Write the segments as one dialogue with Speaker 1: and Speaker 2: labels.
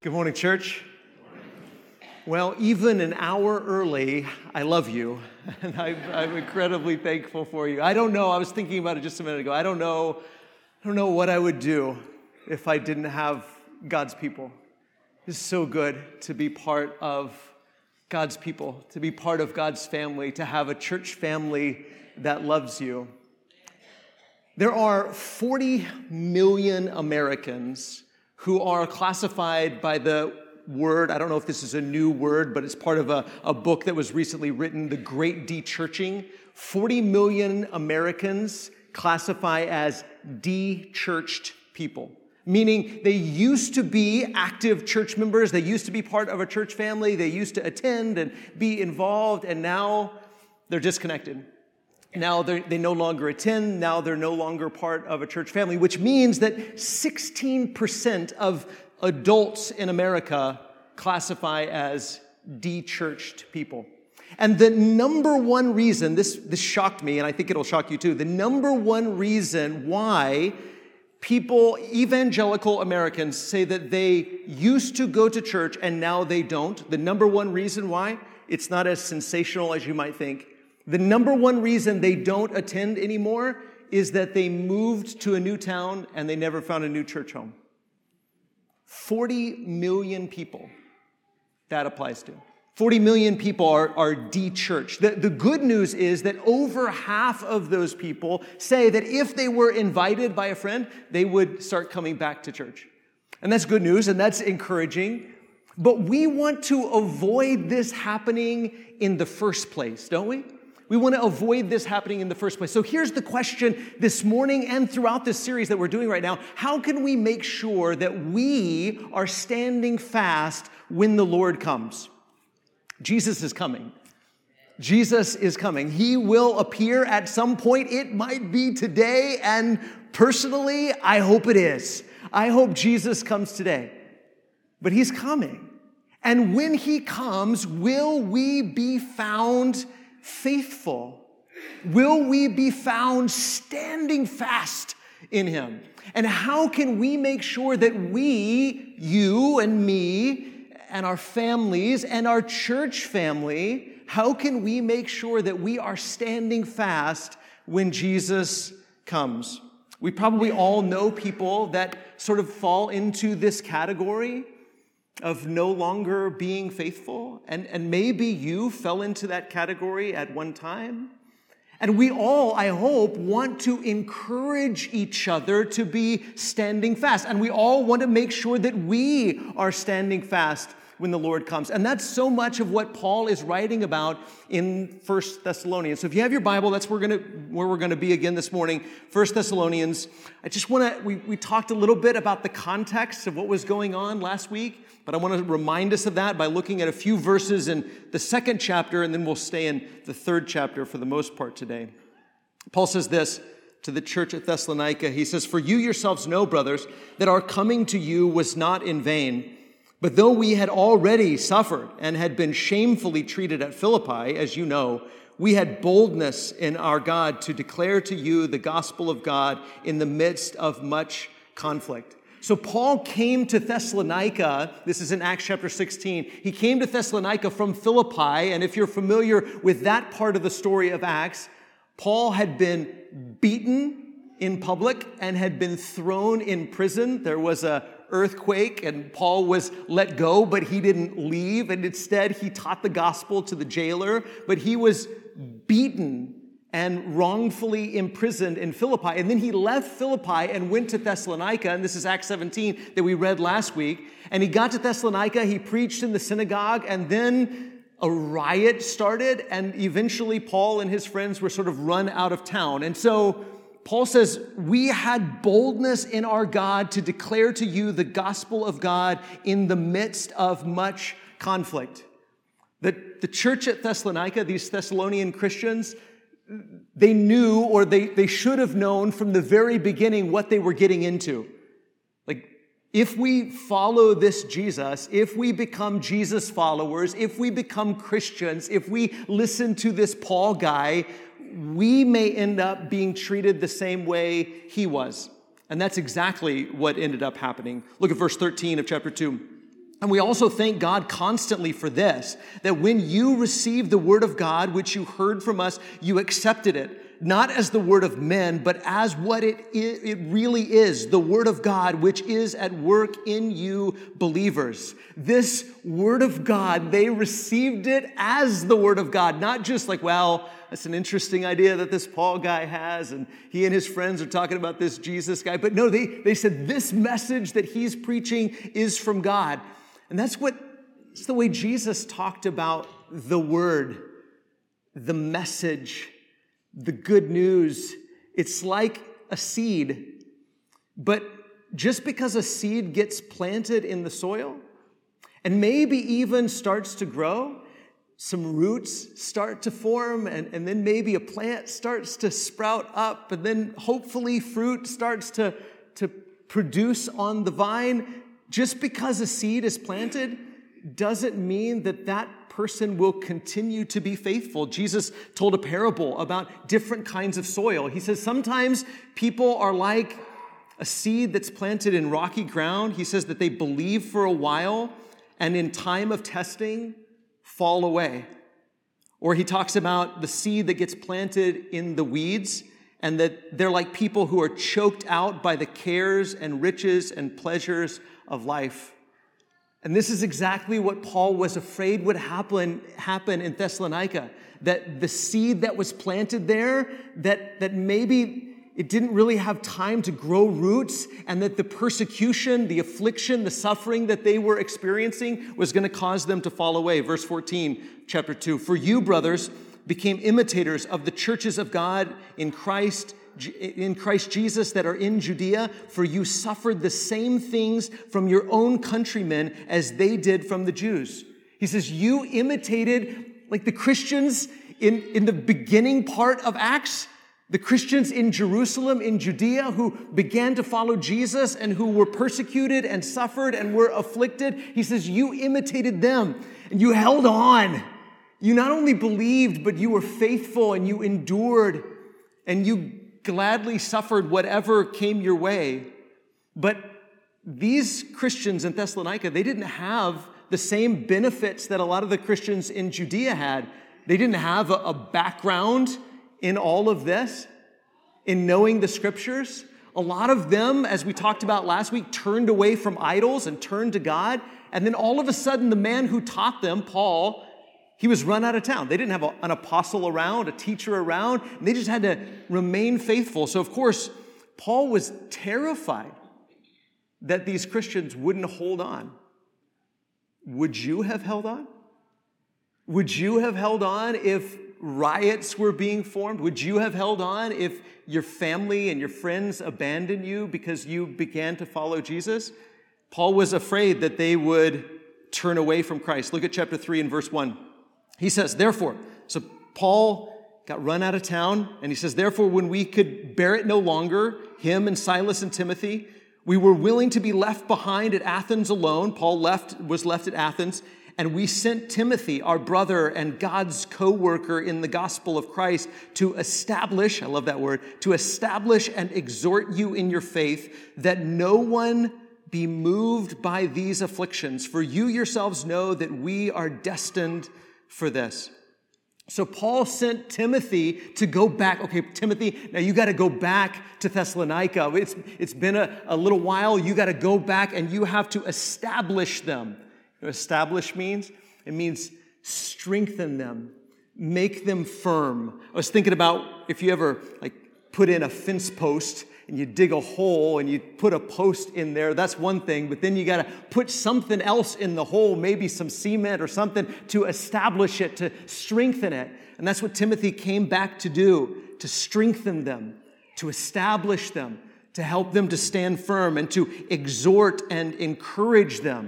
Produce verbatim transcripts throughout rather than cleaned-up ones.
Speaker 1: Good morning, church. Well, even an hour early, I love you, and I'm, I'm incredibly thankful for you. I don't know, I was thinking about it just a minute ago. I don't know, I don't know what I would do if I didn't have God's people. It's so good to be part of God's people, to be part of God's family, to have a church family that loves you. There are forty million Americans who are classified by the word, I don't know if this is a new word, but it's part of a, a book that was recently written, The Great De-Churching. forty million Americans classify as de-churched people, meaning they used to be active church members, they used to be part of a church family, they used to attend and be involved, and now they're disconnected. Now they no longer attend, now they're no longer part of a church family, which means that sixteen percent of adults in America classify as de-churched people. And the number one reason, this, this shocked me, and I think it'll shock you too, the number one reason why people, evangelical Americans, say that they used to go to church and now they don't, the number one reason why, it's not as sensational as you might think. The number one reason they don't attend anymore is that they moved to a new town and they never found a new church home. forty million people that applies to. forty million people are, are de-churched. The, the good news is that over half of those people say that if they were invited by a friend, they would start coming back to church. And that's good news and that's encouraging. But we want to avoid this happening in the first place, don't we? We want to avoid this happening in the first place. So here's the question this morning and throughout this series that we're doing right now. How can we make sure that we are standing fast when the Lord comes? Jesus is coming. Jesus is coming. He will appear at some point. It might be today, and personally, I hope it is. I hope Jesus comes today. But he's coming. And when he comes, will we be found faithful? Will we be found standing fast in him? And how can we make sure that we, you and me, and our families and our church family, how can we make sure that we are standing fast when Jesus comes? We probably all know people that sort of fall into this category of no longer being faithful. And, and maybe you fell into that category at one time. And we all, I hope, want to encourage each other to be standing fast. And we all want to make sure that we are standing fast when the Lord comes. And that's so much of what Paul is writing about in First Thessalonians. So if you have your Bible, that's where we're going to, where we're going to be again this morning. First Thessalonians. I just want to, we, we talked a little bit about the context of what was going on last week, but I want to remind us of that by looking at a few verses in the second chapter, and then we'll stay in the third chapter for the most part today. Paul says this to the church at Thessalonica. He says, "For you yourselves know, brothers, that our coming to you was not in vain. But though we had already suffered and had been shamefully treated at Philippi, as you know, we had boldness in our God to declare to you the gospel of God in the midst of much conflict." So Paul came to Thessalonica. This is in Acts chapter sixteen. He came to Thessalonica from Philippi. And if you're familiar with that part of the story of Acts, Paul had been beaten in public and had been thrown in prison. There was a earthquake and Paul was let go, but he didn't leave. And instead, he taught the gospel to the jailer. But he was beaten and wrongfully imprisoned in Philippi. And then he left Philippi and went to Thessalonica. And this is Acts seventeen that we read last week. And he got to Thessalonica, he preached in the synagogue, and then a riot started. And eventually Paul and his friends were sort of run out of town. And so Paul says, we had boldness in our God to declare to you the gospel of God in the midst of much conflict. The, the church at Thessalonica, these Thessalonian Christians, they knew, or they, they should have known from the very beginning what they were getting into. Like, if we follow this Jesus, if we become Jesus followers, if we become Christians, if we listen to this Paul guy, we may end up being treated the same way he was. And that's exactly what ended up happening. Look at verse thirteen of chapter two. And we also thank God constantly for this, that when you received the word of God, which you heard from us, you accepted it, not as the word of men, but as what it, it really is, the word of God, which is at work in you believers. This word of God, they received it as the word of God, not just like, well, that's an interesting idea that this Paul guy has, and he and his friends are talking about this Jesus guy. But no, they, they said this message that he's preaching is from God. And that's what, it's the way Jesus talked about the word, the message, the good news. It's like a seed. But just because a seed gets planted in the soil and maybe even starts to grow, some roots start to form, and, and then maybe a plant starts to sprout up, and then hopefully fruit starts to, to produce on the vine. Just because a seed is planted doesn't mean that that person will continue to be faithful. Jesus told a parable about different kinds of soil. He says sometimes people are like a seed that's planted in rocky ground. He says that they believe for a while and in time of testing fall away. Or he talks about the seed that gets planted in the weeds, and that they're like people who are choked out by the cares and riches and pleasures of life. And this is exactly what Paul was afraid would happen, happen in Thessalonica, that the seed that was planted there, that, that maybe it didn't really have time to grow roots, and that the persecution, the affliction, the suffering that they were experiencing was going to cause them to fall away. Verse fourteen, chapter two, for you, brothers, became imitators of the churches of God in Christ, in Christ Jesus that are in Judea, for you suffered the same things from your own countrymen as they did from the Jews. He says, you imitated, like the Christians in, in the beginning part of Acts, the Christians in Jerusalem, in Judea, who began to follow Jesus and who were persecuted and suffered and were afflicted. He says, you imitated them and you held on. You not only believed, but you were faithful and you endured and you gladly suffered whatever came your way. But these Christians in Thessalonica, they didn't have the same benefits that a lot of the Christians in Judea had. They didn't have a, a background in all of this, in knowing the scriptures. A lot of them, as we talked about last week, turned away from idols and turned to God. And then all of a sudden, the man who taught them, Paul, he was run out of town. They didn't have a, an apostle around, a teacher around, and they just had to remain faithful. So, of course, Paul was terrified that these Christians wouldn't hold on. Would you have held on? Would you have held on if riots were being formed? Would you have held on if your family and your friends abandoned you because you began to follow Jesus? Paul was afraid that they would turn away from Christ. Look at chapter three and verse one. He says, therefore, so Paul got run out of town, and he says, therefore, when we could bear it no longer, him and Silas and Timothy, we were willing to be left behind at Athens alone. Paul left, was left at Athens, and we sent Timothy, our brother and God's co-worker in the gospel of Christ, to establish, I love that word, to establish and exhort you in your faith, that no one be moved by these afflictions. For you yourselves know that we are destined for this. So Paul sent Timothy to go back. Okay, Timothy, now you got to go back to Thessalonica. It's, it's been a, a little while. You got to go back and you have to establish them. You know, establish means? It means strengthen them, make them firm. I was thinking about if you ever like put in a fence post and you dig a hole and you put a post in there, that's one thing, but then you got to put something else in the hole, maybe some cement or something to establish it, to strengthen it. And that's what Timothy came back to do, to strengthen them, to establish them, to help them to stand firm and to exhort and encourage them.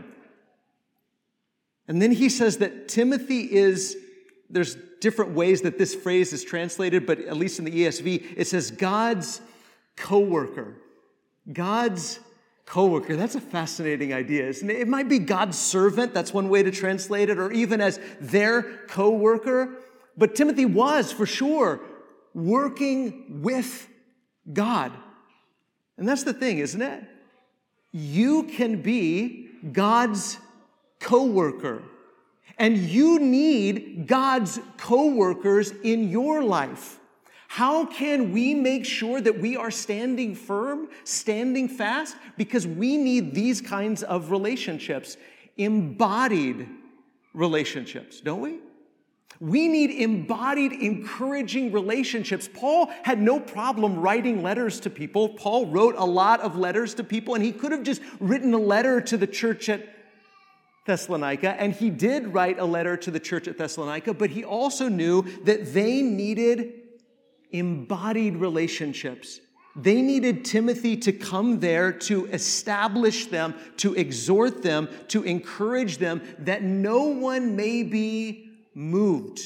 Speaker 1: And then he says that Timothy is, there's different ways that this phrase is translated, but at least in the E S V, it says God's co-worker. God's co-worker. That's a fascinating idea, isn't it? It might be God's servant. That's one way to translate it, or even as their co-worker. But Timothy was, for sure, working with God. And that's the thing, isn't it? You can be God's co-worker. And you need God's co-workers in your life. How can we make sure that we are standing firm, standing fast? Because we need these kinds of relationships, embodied relationships, don't we? We need embodied, encouraging relationships. Paul had no problem writing letters to people. Paul wrote a lot of letters to people, and he could have just written a letter to the church at Thessalonica, and he did write a letter to the church at Thessalonica, but he also knew that they needed embodied relationships. They needed Timothy to come there to establish them, to exhort them, to encourage them, that no one may be moved,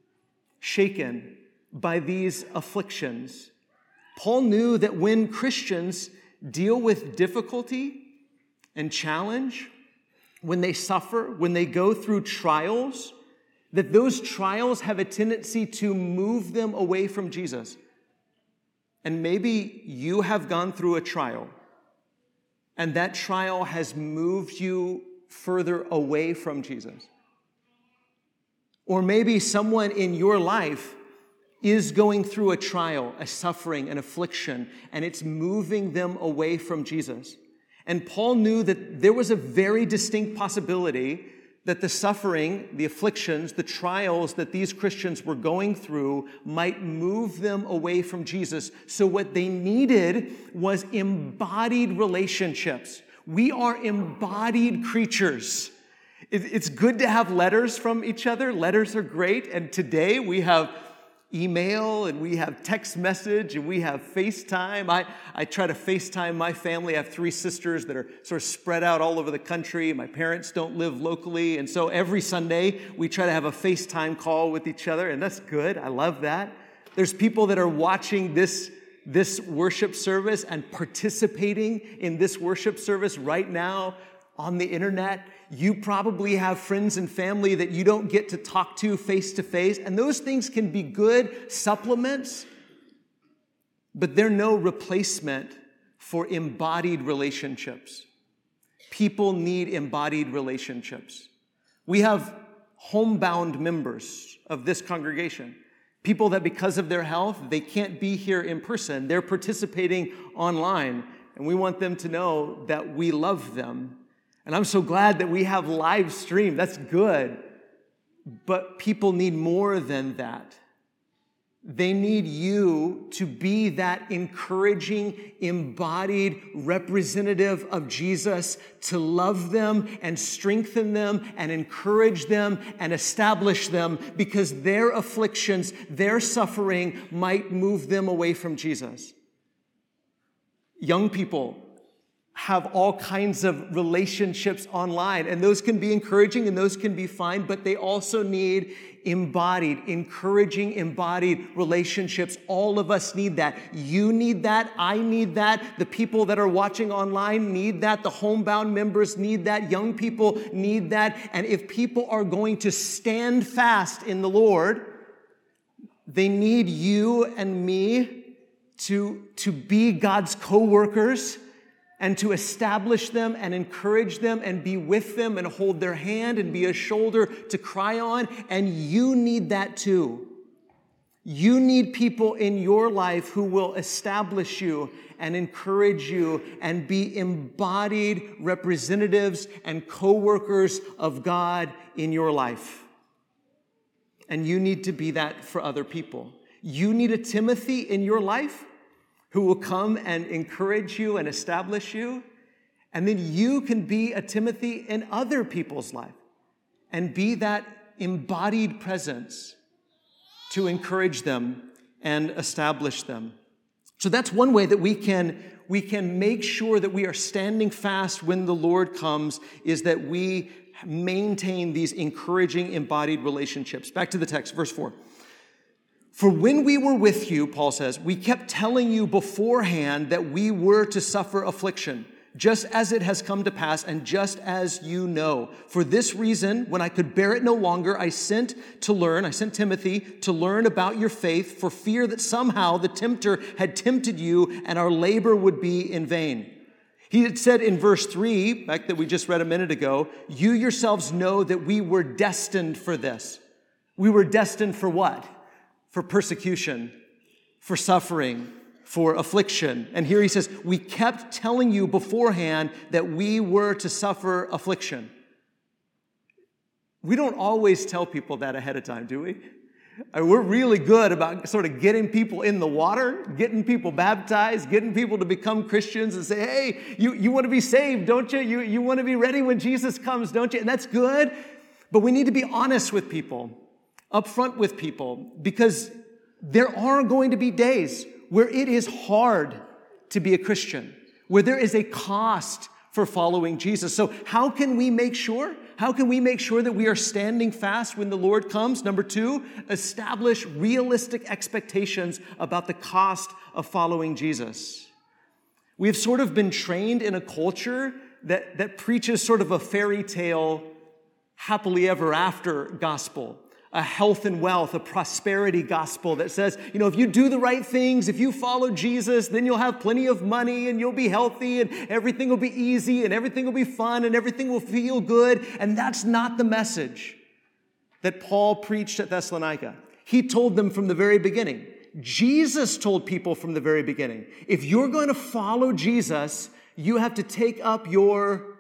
Speaker 1: shaken by these afflictions. Paul knew that when Christians deal with difficulty and challenge, when they suffer, when they go through trials, that those trials have a tendency to move them away from Jesus. And maybe you have gone through a trial, and that trial has moved you further away from Jesus. Or maybe someone in your life is going through a trial, a suffering, an affliction, and it's moving them away from Jesus. And Paul knew that there was a very distinct possibility that the suffering, the afflictions, the trials that these Christians were going through might move them away from Jesus. So what they needed was embodied relationships. We are embodied creatures. It's good to have letters from each other. Letters are great. And today we have email and we have text message and we have FaceTime. I, I try to FaceTime my family. I have three sisters that are sort of spread out all over the country. My parents don't live locally. And so every Sunday we try to have a FaceTime call with each other. And that's good. I love that. There's people that are watching this, this worship service and participating in this worship service right now on the internet. You probably have friends and family that you don't get to talk to face to face, and those things can be good supplements, but they're no replacement for embodied relationships. People need embodied relationships. We have homebound members of this congregation, people that because of their health, they can't be here in person. They're participating online, and we want them to know that we love them. And I'm so glad that we have live stream. That's good. But people need more than that. They need you to be that encouraging, embodied representative of Jesus, to love them and strengthen them and encourage them and establish them, because their afflictions, their suffering might move them away from Jesus. Young people have all kinds of relationships online, and those can be encouraging and those can be fine, but they also need embodied, encouraging, embodied relationships. All of us need that. You need that. I need that. The people that are watching online need that. The homebound members need that. Young people need that. And if people are going to stand fast in the Lord, they need you and me to, to be God's co-workers, and to establish them and encourage them and be with them and hold their hand and be a shoulder to cry on. And you need that too. You need people in your life who will establish you and encourage you and be embodied representatives and co-workers of God in your life. And you need to be that for other people. You need a Timothy in your life who will come and encourage you and establish you. And then you can be a Timothy in other people's life and be that embodied presence to encourage them and establish them. So that's one way that we can, we can make sure that we are standing fast when the Lord comes, is that we maintain these encouraging embodied relationships. Back to the text, verse four. For when we were with you, Paul says, we kept telling you beforehand that we were to suffer affliction, just as it has come to pass and just as you know. For this reason, when I could bear it no longer, I sent to learn, I sent Timothy to learn about your faith, for fear that somehow the tempter had tempted you and our labor would be in vain. He had said in verse three, back that we just read a minute ago, you yourselves know that we were destined for this. We were destined for what? For persecution, for suffering, for affliction. And here he says, we kept telling you beforehand that we were to suffer affliction. We don't always tell people that ahead of time, do we? We're really good about sort of getting people in the water, getting people baptized, getting people to become Christians and say, hey, you, you want to be saved, don't you? You, you want to be ready when Jesus comes, don't you? And that's good, but we need to be honest with people, upfront with people, because there are going to be days where it is hard to be a Christian, where there is a cost for following Jesus. So how can we make sure? How can we make sure that we are standing fast when the Lord comes? Number two, establish realistic expectations about the cost of following Jesus. We have sort of been trained in a culture that, that preaches sort of a fairy tale, happily ever after gospel. A health and wealth, a prosperity gospel that says, you know, if you do the right things, if you follow Jesus, then you'll have plenty of money and you'll be healthy and everything will be easy and everything will be fun and everything will feel good. And that's not the message that Paul preached at Thessalonica. He told them from the very beginning. Jesus told people from the very beginning, if you're going to follow Jesus, you have to take up your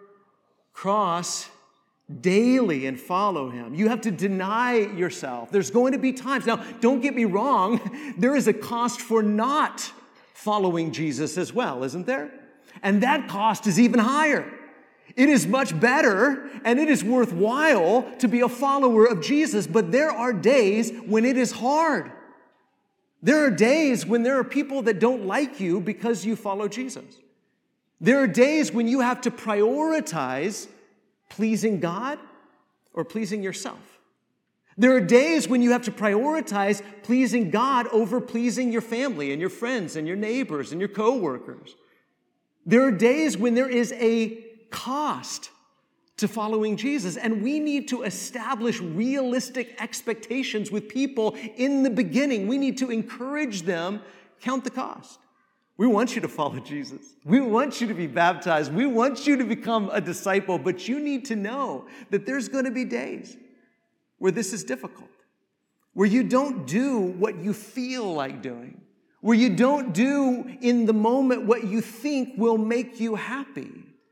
Speaker 1: cross daily and follow him. You have to deny yourself. There's going to be times. Now, don't get me wrong. There is a cost for not following Jesus as well, isn't there? And that cost is even higher. It is much better and it is worthwhile to be a follower of Jesus, but there are days when it is hard. There are days when there are people that don't like you because you follow Jesus. There are days when you have to prioritize pleasing God or pleasing yourself. There are days when you have to prioritize pleasing God over pleasing your family and your friends and your neighbors and your coworkers. There are days when there is a cost to following Jesus, and we need to establish realistic expectations with people in the beginning. We need to encourage them, count the cost. We want you to follow Jesus. We want you to be baptized. We want you to become a disciple, but you need to know that there's going to be days where this is difficult, where you don't do what you feel like doing, where you don't do in the moment what you think will make you happy,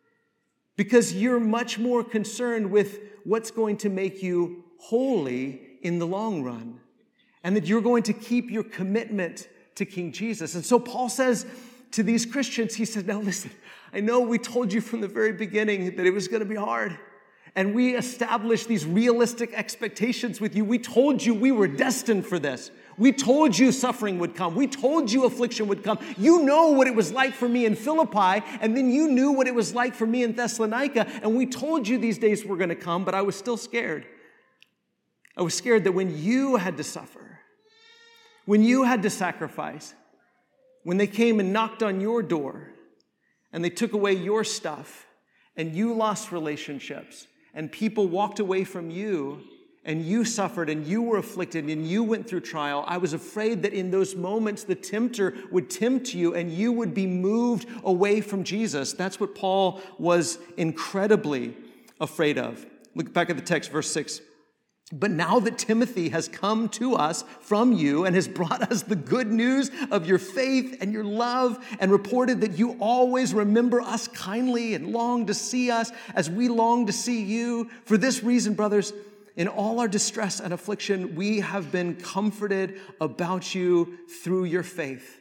Speaker 1: because you're much more concerned with what's going to make you holy in the long run, and that you're going to keep your commitment to King Jesus. And so Paul says to these Christians, he said, now listen, I know we told you from the very beginning that it was going to be hard. And we established these realistic expectations with you. We told you we were destined for this. We told you suffering would come. We told you affliction would come. You know what it was like for me in Philippi, and then you knew what it was like for me in Thessalonica, and we told you these days were going to come, but I was still scared. I was scared that when you had to suffer, when you had to sacrifice, when they came and knocked on your door and they took away your stuff and you lost relationships and people walked away from you and you suffered and you were afflicted and you went through trial, I was afraid that in those moments the tempter would tempt you and you would be moved away from Jesus. That's what Paul was incredibly afraid of. Look back at the text, verse six. But now that Timothy has come to us from you and has brought us the good news of your faith and your love and reported that you always remember us kindly and long to see us as we long to see you. For this reason, brothers, in all our distress and affliction, we have been comforted about you through your faith.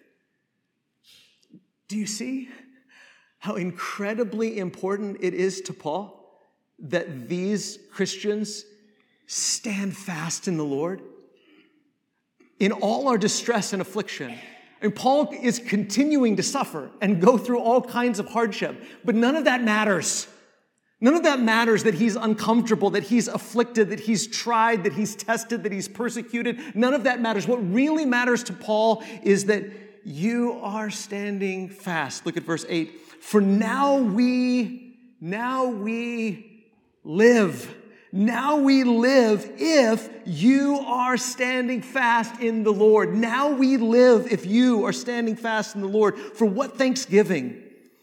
Speaker 1: Do you see how incredibly important it is to Paul that these Christians stand fast in the Lord? In all our distress and affliction. And Paul is continuing to suffer and go through all kinds of hardship, but none of that matters. None of that matters, that he's uncomfortable, that he's afflicted, that he's tried, that he's tested, that he's persecuted. None of that matters. What really matters to Paul is that you are standing fast. Look at verse eight. For now we, now we live. Now we live if you are standing fast in the Lord. Now we live if you are standing fast in the Lord. For what thanksgiving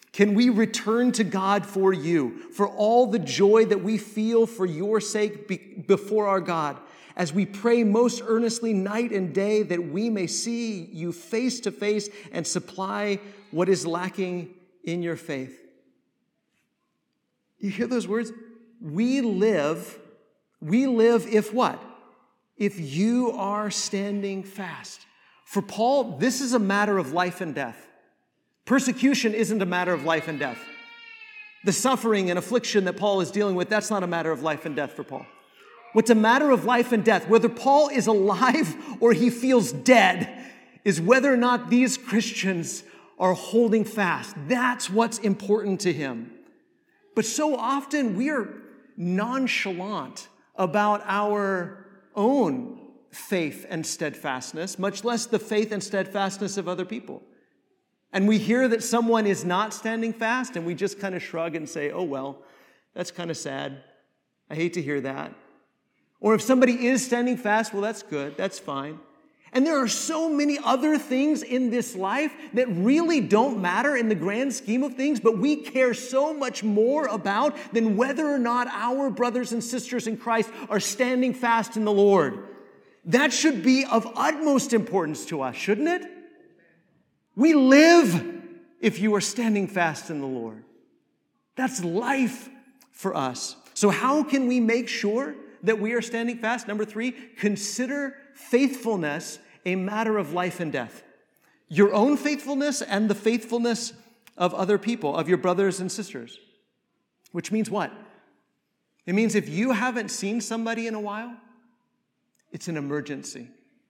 Speaker 1: Can we return to God for you, for all the joy that we feel for your sake be- before our God, as we pray most earnestly night and day that we may see you face to face and supply what is lacking in your faith? You hear those words? We live, we live if what? If you are standing fast. For Paul, this is a matter of life and death. Persecution isn't a matter of life and death. The suffering and affliction that Paul is dealing with, that's not a matter of life and death for Paul. What's a matter of life and death, whether Paul is alive or he feels dead, is whether or not these Christians are holding fast. That's what's important to him. But so often we are nonchalant about our own faith and steadfastness, much less the faith and steadfastness of other people. And we hear that someone is not standing fast, and we just kind of shrug and say, oh, well, that's kind of sad. I hate to hear that. Or if somebody is standing fast, well, that's good. That's fine. And there are so many other things in this life that really don't matter in the grand scheme of things, but we care so much more about than whether or not our brothers and sisters in Christ are standing fast in the Lord. That should be of utmost importance to us, shouldn't it? We live if you are standing fast in the Lord. That's life for us. So how can we make sure that we are standing fast? Number three, consider faithfulness a matter of life and death. Your own faithfulness and the faithfulness of other people, of your brothers and sisters. Which means what? It means if you haven't seen somebody in a while, it's an emergency.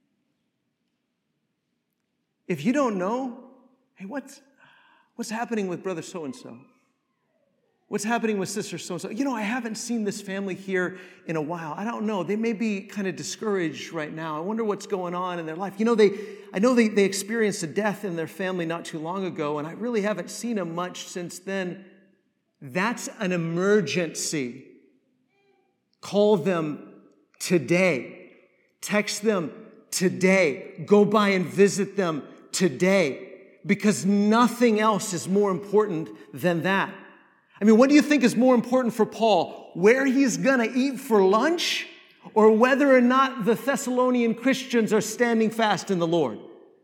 Speaker 1: If you don't know, hey, what's, what's happening with brother so-and-so? What's happening with sister so-and-so? You know, I haven't seen this family here in a while. I don't know. They may be kind of discouraged right now. I wonder what's going on in their life. You know, they, I know they, they experienced a death in their family not too long ago, and I really haven't seen them much since then. That's an emergency. Call them today. Text them today. Go by and visit them today, because nothing else is more important than that. I mean, what do you think is more important for Paul? Where he's going to eat for lunch, or whether or not the Thessalonian Christians are standing fast in the Lord?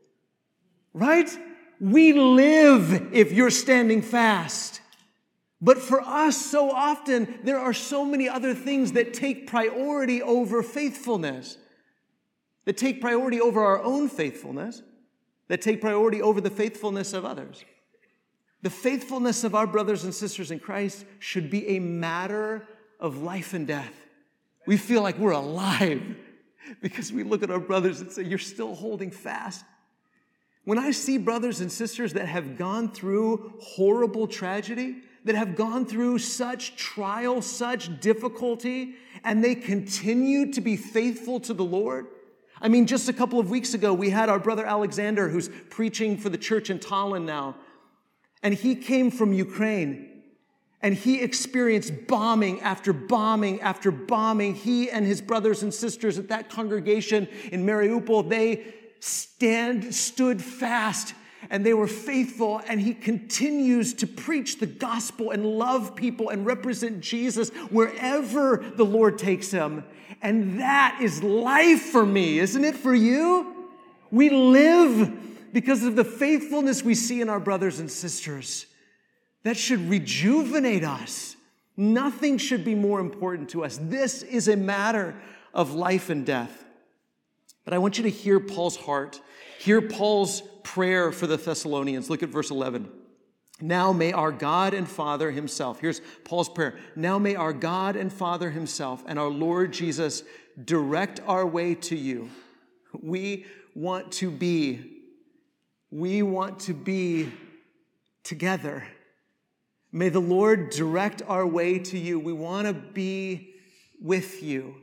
Speaker 1: Right? We live if you're standing fast. But for us, so often, there are so many other things that take priority over faithfulness, that take priority over our own faithfulness, that take priority over the faithfulness of others. The faithfulness of our brothers and sisters in Christ should be a matter of life and death. We feel like we're alive because we look at our brothers and say, you're still holding fast. When I see brothers and sisters that have gone through horrible tragedy, that have gone through such trial, such difficulty, and they continue to be faithful to the Lord. I mean, just a couple of weeks ago, we had our brother Alexander, who's preaching for the church in Tallinn now. And he came from Ukraine, and he experienced bombing after bombing after bombing. He and his brothers and sisters at that congregation in Mariupol, they stand, stood fast, and they were faithful, and he continues to preach the gospel and love people and represent Jesus wherever the Lord takes him. And that is life for me, isn't it for you? We live because of the faithfulness we see in our brothers and sisters. That should rejuvenate us. Nothing should be more important to us. This is a matter of life and death. But I want you to hear Paul's heart. Hear Paul's prayer for the Thessalonians. Look at verse eleven. Now may our God and Father himself, here's Paul's prayer. Now may our God and Father himself and our Lord Jesus direct our way to you. We want to be, we want to be together. May the Lord direct our way to you. We want to be with you.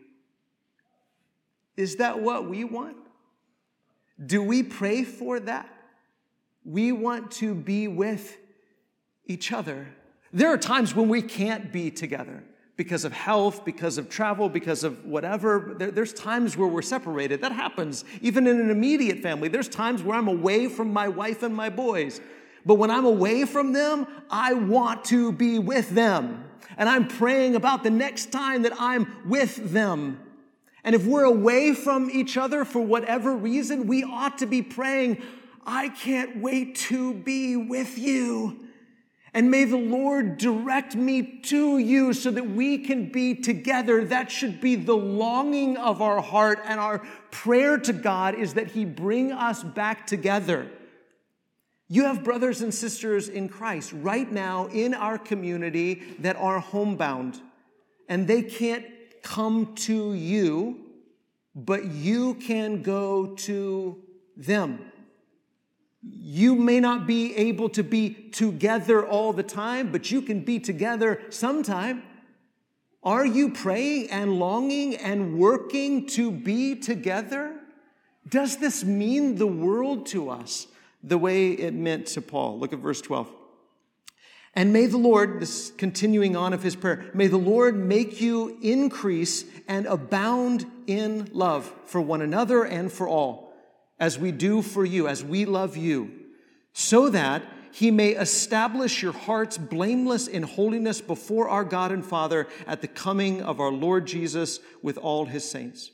Speaker 1: Is that what we want? Do we pray for that? We want to be with each other. There are times when we can't be together because of health, because of travel, because of whatever. There, there's times where we're separated. That happens even in an immediate family. There's times where I'm away from my wife and my boys. But when I'm away from them, I want to be with them. And I'm praying about the next time that I'm with them. And if we're away from each other for whatever reason, we ought to be praying, I can't wait to be with you. And may the Lord direct me to you so that we can be together. That should be the longing of our heart. And our prayer to God is that He bring us back together. You have brothers and sisters in Christ right now in our community that are homebound. And they can't come to you, but you can go to them. You may not be able to be together all the time, but you can be together sometime. Are you praying and longing and working to be together? Does this mean the world to us the way it meant to Paul? Look at verse twelve. And may the Lord, this continuing on of his prayer, may the Lord make you increase and abound in love for one another and for all, as we do for you, as we love you, so that He may establish your hearts blameless in holiness before our God and Father at the coming of our Lord Jesus with all His saints.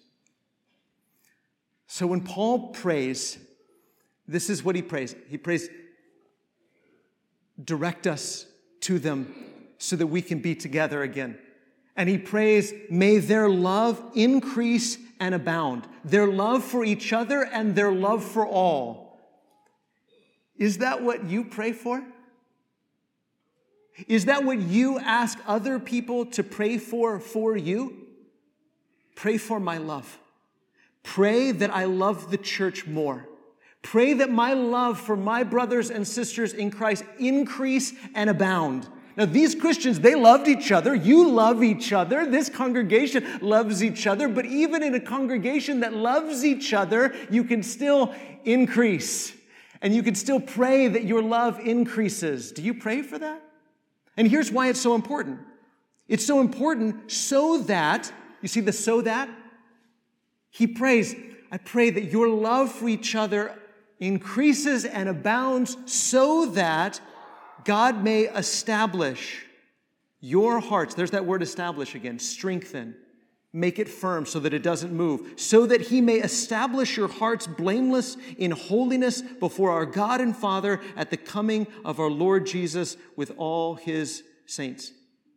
Speaker 1: So when Paul prays, this is what he prays. He prays, direct us to them so that we can be together again. And he prays, may their love increase and abound. Their love for each other and their love for all. Is that what you pray for? Is that what you ask other people to pray for for you? Pray for my love. Pray that I love the church more. Pray that my love for my brothers and sisters in Christ increase and abound. Now, these Christians, they loved each other. You love each other. This congregation loves each other. But even in a congregation that loves each other, you can still increase. And you can still pray that your love increases. Do you pray for that? And here's why it's so important. It's so important so that, you see the so that? He prays, I pray that your love for each other increases and abounds so that God may establish your hearts. There's that word establish again. Strengthen. Make it firm so that it doesn't move. So that He may establish your hearts blameless in holiness before our God and Father at the coming of our Lord Jesus with all His saints.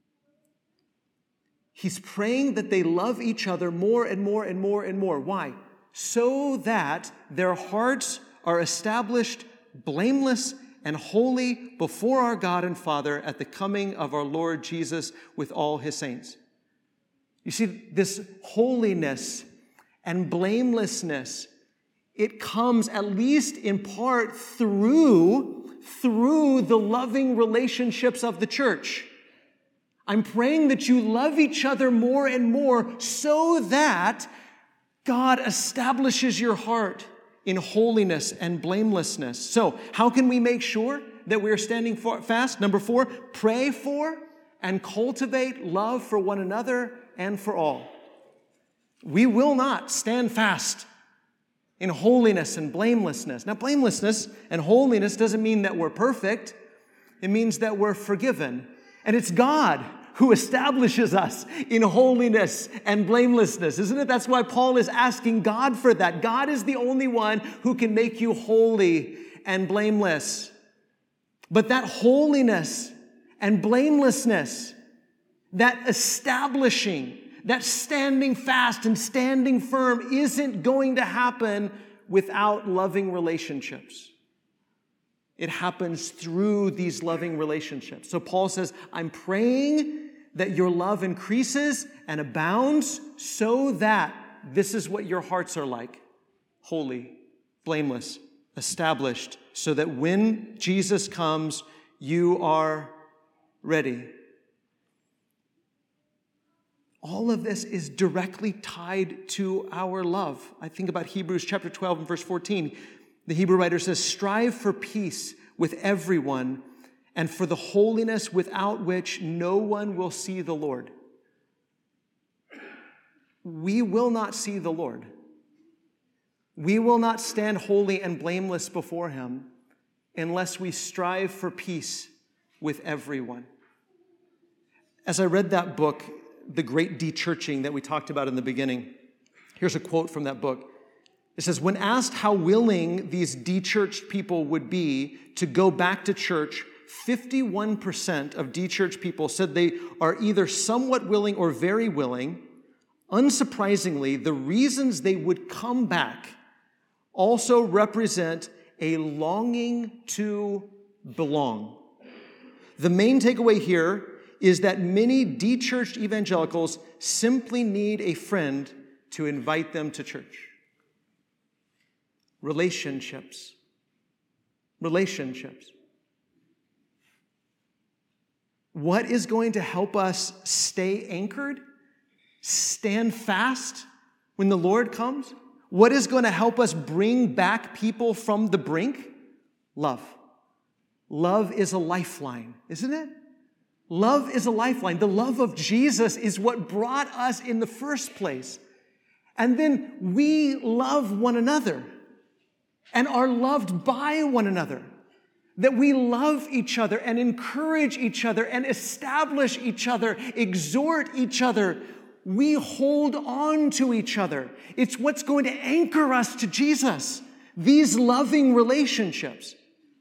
Speaker 1: He's praying that they love each other more and more and more and more. Why? So that their hearts are established blameless and holy before our God and Father at the coming of our Lord Jesus with all His saints. You see, this holiness and blamelessness, it comes at least in part through, through the loving relationships of the church. I'm praying that you love each other more and more so that God establishes your heart in holiness and blamelessness. So, how can we make sure that we are standing fast? Number four, pray for and cultivate love for one another and for all. We will not stand fast in holiness and blamelessness. Now, blamelessness and holiness doesn't mean that we're perfect. It means that we're forgiven. And it's God who establishes us in holiness and blamelessness, isn't it? That's why Paul is asking God for that. God is the only one who can make you holy and blameless. But that holiness and blamelessness, that establishing, that standing fast and standing firm isn't going to happen without loving relationships. It happens through these loving relationships. So Paul says, I'm praying that your love increases and abounds so that this is what your hearts are like. Holy, blameless, established, so that when Jesus comes, you are ready. All of this is directly tied to our love. I think about Hebrews chapter twelve and verse fourteen. The Hebrew writer says, strive for peace with everyone and for the holiness without which no one will see the Lord. We will not see the Lord. We will not stand holy and blameless before Him unless we strive for peace with everyone. As I read that book, The Great De-Churching that we talked about in the beginning, here's a quote from that book. It says, when asked how willing these de-churched people would be to go back to church, fifty-one percent of de-churched people said they are either somewhat willing or very willing. Unsurprisingly, the reasons they would come back also represent a longing to belong. The main takeaway here is that many de-churched evangelicals simply need a friend to invite them to church. Relationships. Relationships. What is going to help us stay anchored, stand fast when the Lord comes? What is going to help us bring back people from the brink? Love. Love is a lifeline, isn't it? Love is a lifeline. The love of Jesus is what brought us in the first place. And then we love one another and are loved by one another. That we love each other and encourage each other and establish each other, exhort each other. We hold on to each other. It's what's going to anchor us to Jesus, these loving relationships.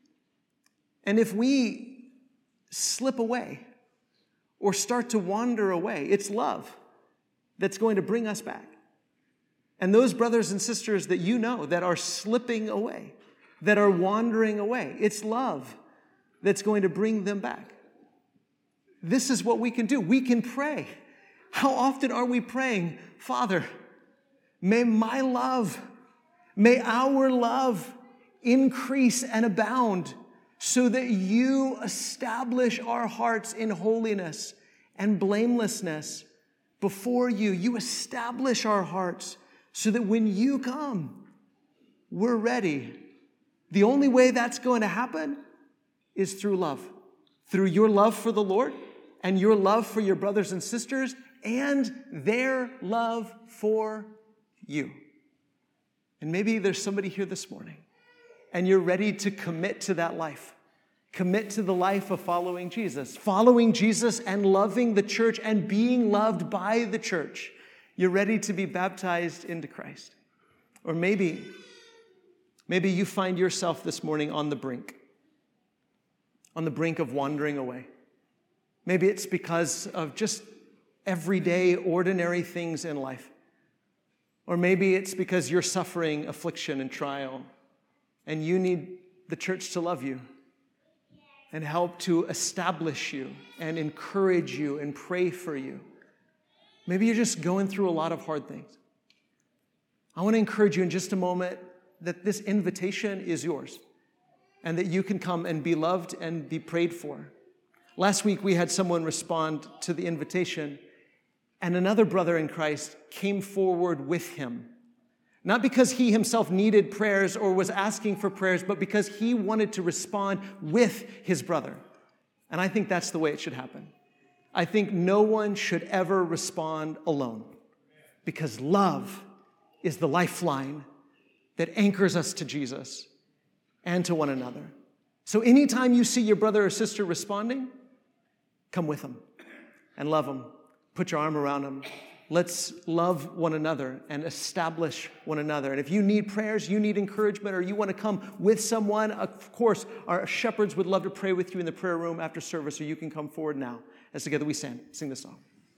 Speaker 1: And if we slip away or start to wander away, it's love that's going to bring us back. And those brothers and sisters that you know that are slipping away, that are wandering away, it's love that's going to bring them back. This is what we can do. We can pray. How often are we praying, Father, may my love, may our love increase and abound so that you establish our hearts in holiness and blamelessness before you. You establish our hearts so that when you come, we're ready. The only way that's going to happen is through love. Through your love for the Lord and your love for your brothers and sisters and their love for you. And maybe there's somebody here this morning and you're ready to commit to that life. Commit to the life of following Jesus. Following Jesus and loving the church and being loved by the church. You're ready to be baptized into Christ. Or maybe, maybe you find yourself this morning on the brink. On the brink of wandering away. Maybe it's because of just everyday, ordinary things in life. Or maybe it's because you're suffering affliction and trial, and you need the church to love you and help to establish you and encourage you and pray for you. Maybe you're just going through a lot of hard things. I want to encourage you in just a moment that this invitation is yours and that you can come and be loved and be prayed for. Last week, we had someone respond to the invitation, and another brother in Christ came forward with him. Not because he himself needed prayers or was asking for prayers, but because he wanted to respond with his brother. And I think that's the way it should happen. I think no one should ever respond alone, because love is the lifeline that anchors us to Jesus and to one another. So anytime you see your brother or sister responding, come with them and love them. Put your arm around them. Let's love one another and establish one another. And if you need prayers, you need encouragement, or you want to come with someone, of course, our shepherds would love to pray with you in the prayer room after service, or you can come forward now as together we sing, sing this song.